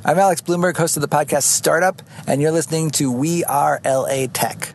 I'm Alex Bloomberg, host of the podcast Startup, and you're listening to We Are LA Tech.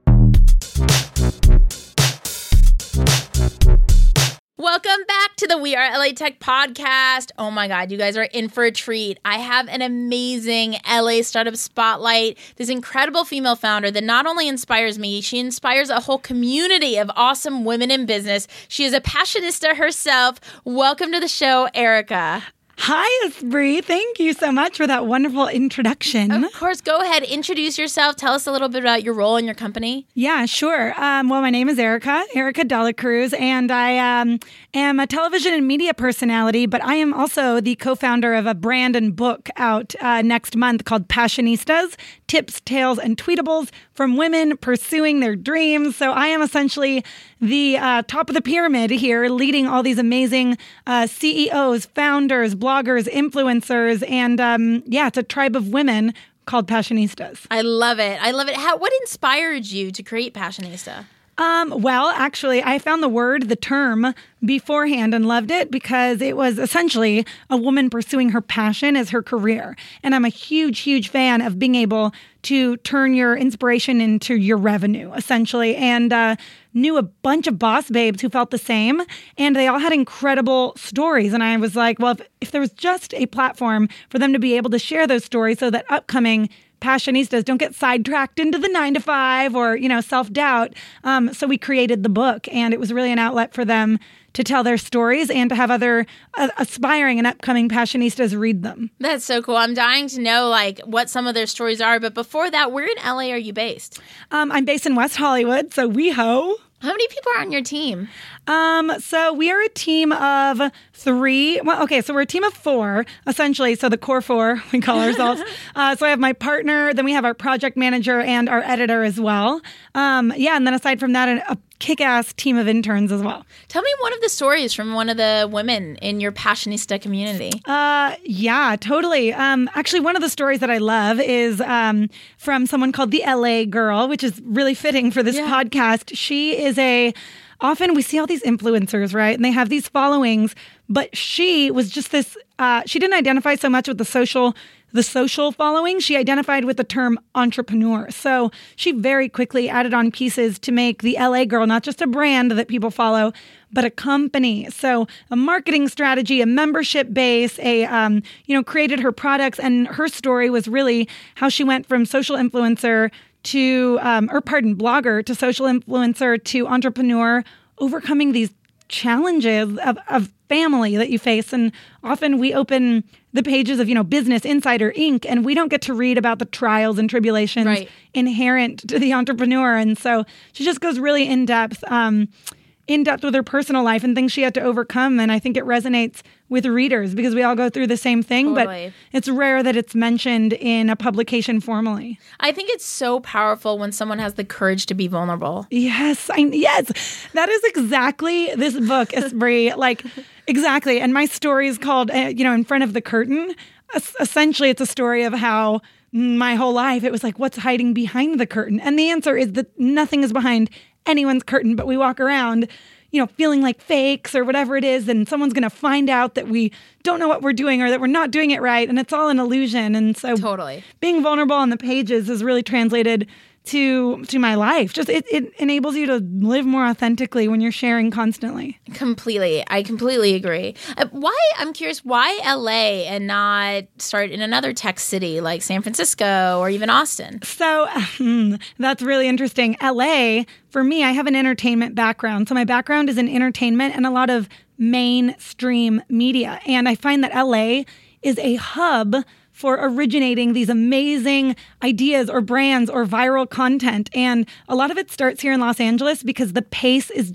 Welcome back to the We Are LA Tech podcast. Oh my God, you guys are in for a treat. I have an amazing LA startup spotlight. This incredible female founder that not only inspires me, she inspires a whole community of awesome women in business. She is a passionista herself. Welcome to the show, Erica. Hi, Espree. Thank you so much for that wonderful introduction. Of course, go ahead. Introduce yourself. Tell us a little bit about your role in your company. Yeah, sure. Well, my name is Erica Dela Cruz, and I am a television and media personality, but I am also the co-founder of a brand and book out next month called Passionistas, Tips, Tales, and Tweetables from Women Pursuing Their Dreams. So I am essentially the top of the pyramid here, leading all these amazing CEOs, founders, bloggers, influencers, and it's a tribe of women called Passionistas. I love it. I love it. What inspired you to create Passionista? Well, actually, I found the term beforehand and loved it because it was essentially a woman pursuing her passion as her career. And I'm a huge, huge fan of being able to turn your inspiration into your revenue, essentially. And knew a bunch of boss babes who felt the same, and they all had incredible stories. And I was like, well, if there was just a platform for them to be able to share those stories so that upcoming Passionistas don't get sidetracked into the 9-to-5 or, self-doubt. So we created the book, and it was really an outlet for them to tell their stories and to have other aspiring and upcoming Passionistas read them. That's so cool. I'm dying to know what some of their stories are. But before that, where in LA are you based? I'm based in West Hollywood, so WeHo. How many people are on your team? So we are a team of 3. Well, okay, so we're a team of 4, essentially. So the core 4, we call ourselves. So I have my partner, then we have our project manager and our editor as well. And then aside from that, a kick-ass team of interns as well. Tell me one of the stories from one of the women in your Passionista community. Yeah, totally. Actually, one of the stories that I love is from someone called the LA Girl, which is really fitting for this podcast. She is often we see all these influencers, right? And they have these followings, but she was just this, she didn't identify so much with the social following. She identified with the term entrepreneur. So she very quickly added on pieces to make the LA Girl not just a brand that people follow, but a company. So a marketing strategy, a membership base, created her products. And her story was really how she went from social influencer blogger to social influencer to entrepreneur, overcoming these challenges of family that you face. And often we open the pages of, Business Insider Inc., and we don't get to read about the trials and tribulations inherent to the entrepreneur. And so she just goes really in depth with her personal life and things she had to overcome. And I think it resonates with readers because we all go through the same thing, but it's rare that it's mentioned in a publication formally. I think it's so powerful when someone has the courage to be vulnerable. Yes. That is exactly this book, Espree. Exactly. And my story is called, In Front of the Curtain. Essentially, it's a story of how my whole life, it was like, what's hiding behind the curtain? And the answer is that nothing is behind anyone's curtain, but we walk around, feeling like fakes or whatever it is, and someone's going to find out that we don't know what we're doing or that we're not doing it right, and it's all an illusion. And so being vulnerable on the pages is really translated to my life. Just it enables you to live more authentically when you're sharing constantly. Completely. I completely agree. I'm curious, why LA and not start in another tech city like San Francisco or even Austin? So that's really interesting. LA, for me, I have an entertainment background. So my background is in entertainment and a lot of mainstream media. And I find that LA is a hub for originating these amazing ideas or brands or viral content. And a lot of it starts here in Los Angeles because the pace is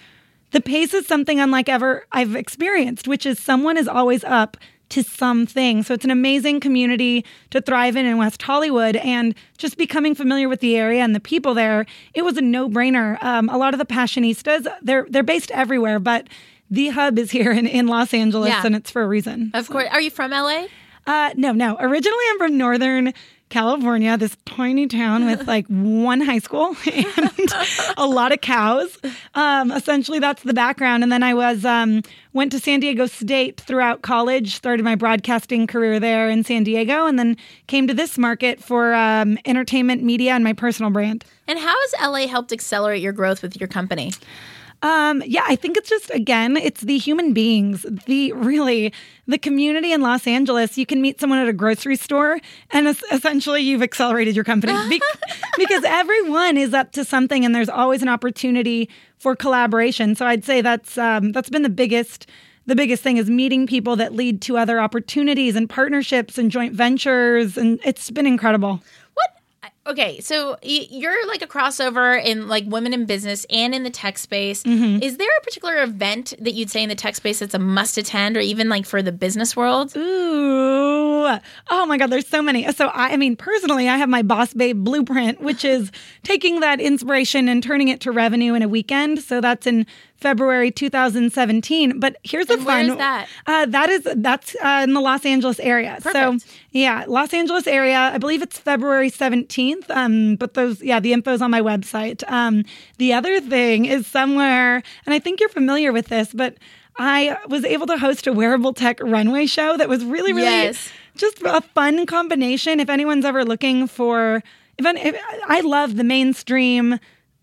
something unlike ever I've experienced, which is someone is always up to something. So it's an amazing community to thrive in West Hollywood. And just becoming familiar with the area and the people there, it was a no-brainer. A lot of the Passionistas, they're based everywhere, but the hub is here in Los Angeles, and it's for a reason. Of course. Are you from LA? No. Originally, I'm from Northern California, this tiny town with like one high school and a lot of cows. Essentially, that's the background. And then I went to San Diego State throughout college, started my broadcasting career there in San Diego, and then came to this market for entertainment, media, and my personal brand. And how has LA helped accelerate your growth with your company? I think it's just, again, it's the human beings, the community in Los Angeles. You can meet someone at a grocery store and essentially you've accelerated your company because everyone is up to something and there's always an opportunity for collaboration. So I'd say that's been the biggest thing is meeting people that lead to other opportunities and partnerships and joint ventures. And it's been incredible. Okay, so you're like a crossover in like women in business and in the tech space. Mm-hmm. Is there a particular event that you'd say in the tech space that's a must attend, or even like for the business world? Ooh, oh my God, there's so many. So I mean, personally, I have my Boss Babe Blueprint, which is taking that inspiration and turning it to revenue in a weekend. So that's in February 2017. But here's the fun. Where is that? That's in the Los Angeles area. Perfect. So yeah, Los Angeles area. I believe it's February 17th. But the info's on my website. The other thing is somewhere, and I think you're familiar with this, but I was able to host a wearable tech runway show that was really, really just a fun combination. If anyone's ever looking for, I love the mainstream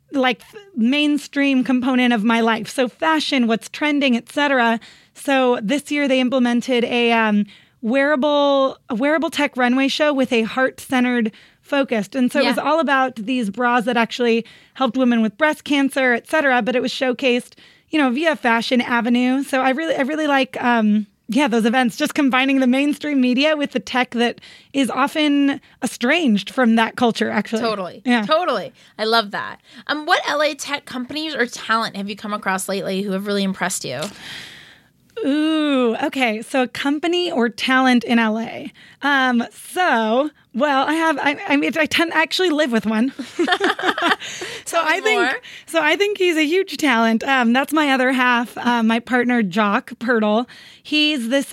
component of my life. So fashion, what's trending, etc. So this year they implemented a wearable tech runway show with a heart-centered focused. And so it was all about these bras that actually helped women with breast cancer, etc. But it was showcased, via fashion avenue. So I really like those events, just combining the mainstream media with the tech that is often estranged from that culture, actually. Totally. Yeah. Totally. I love that. What LA tech companies or talent have you come across lately who have really impressed you? Ooh, okay. So a company or talent in LA. I tend to actually live with one. I think he's a huge talent. That's my other half, my partner, Jock Pirtle. He's this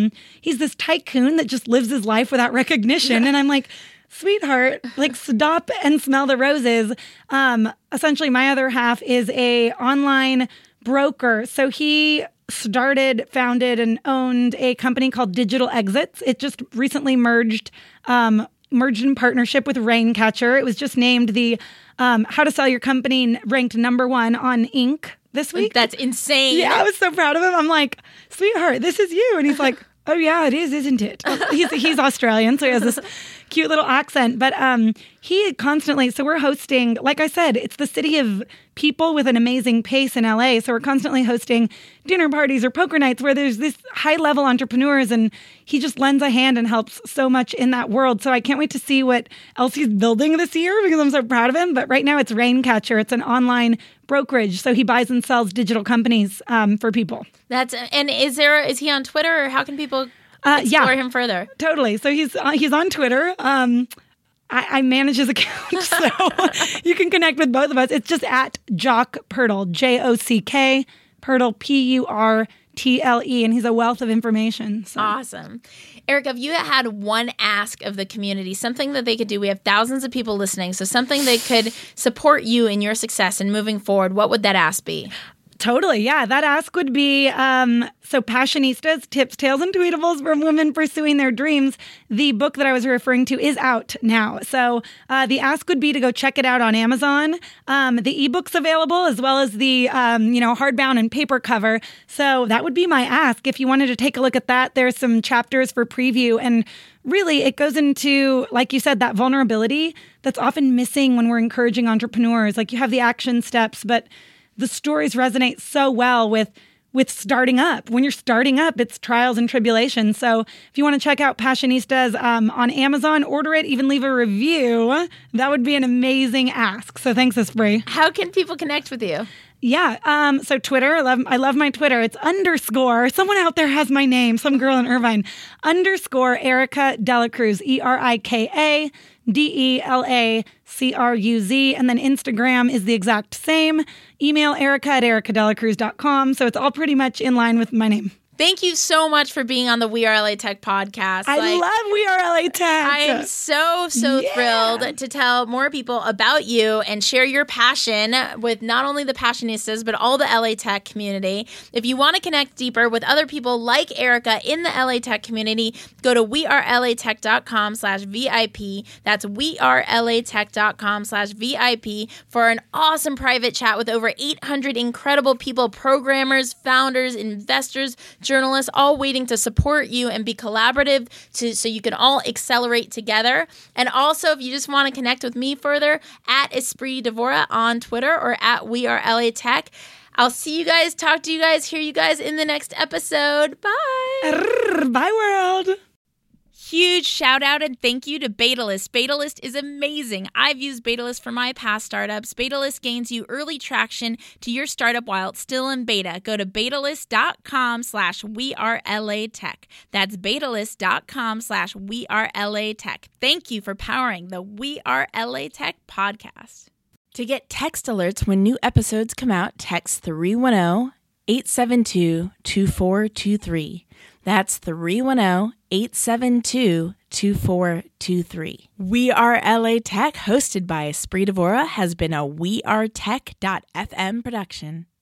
tycoon that just lives his life without recognition. And I'm like, sweetheart, like stop and smell the roses. Essentially my other half is a online broker. So he founded and owned a company called Digital Exits. It just recently merged in partnership with Raincatcher. It was just named the How to Sell Your Company ranked #1 on Inc. this week. That's insane. Yeah, I was so proud of him. I'm like, sweetheart, this is you. And he's like, oh yeah, it is, isn't it? He's Australian, so he has this cute little accent. But he constantly, so we're hosting, like I said, it's the city of people with an amazing pace in LA. So we're constantly hosting dinner parties or poker nights where there's this high-level entrepreneurs, and he just lends a hand and helps so much in that world. So I can't wait to see what else he's building this year because I'm so proud of him. But right now it's Raincatcher. It's an online brokerage. So he buys and sells digital companies for people. Is he on Twitter, or how can people explore him further? Totally. So he's on Twitter. I manage his account, so you can connect with both of us. It's just at Jock Pirtle, Jock Pirtle, Purtle, and he's a wealth of information. So. Awesome. Erica, if you had one ask of the community, something that they could do, we have thousands of people listening, so something they could support you in your success and moving forward, what would that ask be? Totally. Yeah. That ask would be, Passionistas, Tips, Tales, and Tweetables from Women Pursuing Their Dreams. The book that I was referring to is out now. So the ask would be to go check it out on Amazon. The ebook's available as well as the, hardbound and paper cover. So that would be my ask. If you wanted to take a look at that, there's some chapters for preview. And really, it goes into, like you said, that vulnerability that's often missing when we're encouraging entrepreneurs. Like you have the action steps, but the stories resonate so well with starting up. When you're starting up, it's trials and tribulations. So if you want to check out Passionistas on Amazon, order it, even leave a review. That would be an amazing ask. So thanks, Espree. How can people connect with you? Yeah. So Twitter, I love my Twitter. It's _ someone out there has my name, some girl in Irvine, _ Erica Dela Cruz, ErikaDelaCruz. And then Instagram is the exact same. Email Erica@ericadelacruz.com. So it's all pretty much in line with my name. Thank you so much for being on the We Are LA Tech podcast. I love We Are LA Tech. I am so thrilled to tell more people about you and share your passion with not only the Passionistas, but all the LA Tech community. If you want to connect deeper with other people like Erica in the LA Tech community, go to wearelatech.com/VIP. That's wearelatech.com/VIP for an awesome private chat with over 800 incredible people, programmers, founders, investors, journalists, all waiting to support you and be collaborative so you can all accelerate together. And also, if you just want to connect with me further, at Esprit Devora on Twitter or at We Are LA Tech. I'll see you guys, talk to you guys, hear you guys in the next episode. Bye. Bye, world. Huge shout out and thank you to Betalist. Betalist is amazing. I've used Betalist for my past startups. Betalist gains you early traction to your startup while it's still in beta. Go to betalist.com/wearelatech. That's betalist.com/wearelatech. Thank you for powering the We Are LA Tech podcast. To get text alerts when new episodes come out, text 310-872-2423. That's 310-872-2423. We Are LA Tech, hosted by Esprit Devora, has been a WeAreTech.fm production.